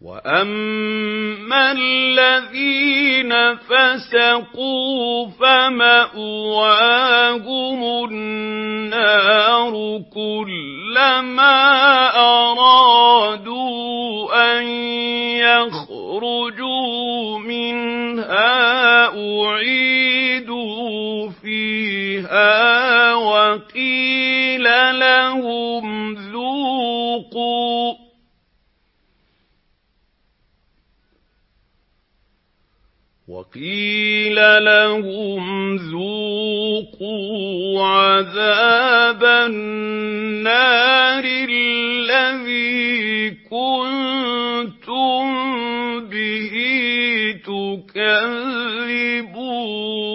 وَأَمَّا الَّذِينَ فَسَقُوا فَمَأْوَاهُمُ النَّارُ كُلَّمَا أَرَادُوا أَن يَخْرُجُوا مِنْهَا أُعِيدُوا فِيهَا وَقِيلَ لَهُمْ ذُوقُوا عَذَابَ النَّارِ الَّذِي كُنتُم بِهِ تُكَذِّبُونَ